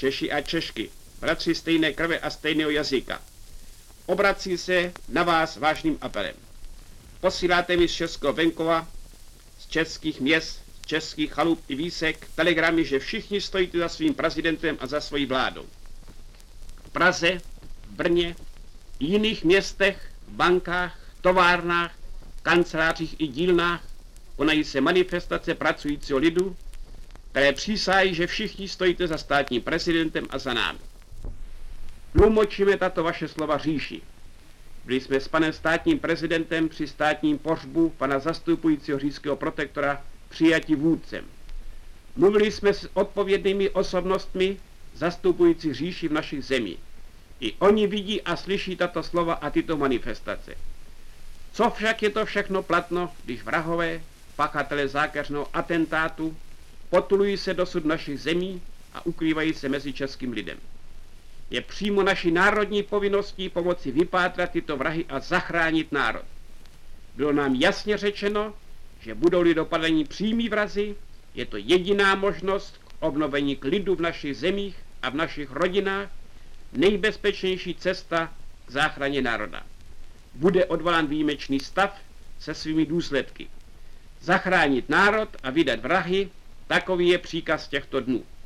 Češi a Češky, bratři stejné krve a stejného jazyka, obrací se na vás vážným apelem. Posíláte mi z českého venkova, z českých měst, z českých chalup i výsek telegramy, že všichni stojíte za svým prezidentem a za svojí vládou. V Praze, v Brně, i jiných městech, bankách, továrnách, kancelářích i dílnách konají se manifestace pracujícího lidu, které přísahají, že všichni stojíte za státním prezidentem a za námi. Tlumočíme tato vaše slova říši. Byli jsme s panem státním prezidentem při státním pohřbu pana zastupujícího říšského protektora přijati vůdcem. Mluvili jsme s odpovědnými osobnostmi zastupující říši v našich zemích. I oni vidí a slyší tato slova a tyto manifestace. Co však je to všechno platno, když vrahové, pachatelé zákeřného atentátu, potulují se dosud našich zemí a ukrývají se mezi českým lidem. Je přímo naší národní povinností pomoci vypátrat tyto vrahy a zachránit národ. Bylo nám jasně řečeno, že budou-li dopadení přímí vrazi, je to jediná možnost k obnovení klidu v našich zemích a v našich rodinách, nejbezpečnější cesta k záchraně národa. Bude odvolán výjimečný stav se svými důsledky. Zachránit národ a vydat vrahy, takový je příkaz těchto dnů.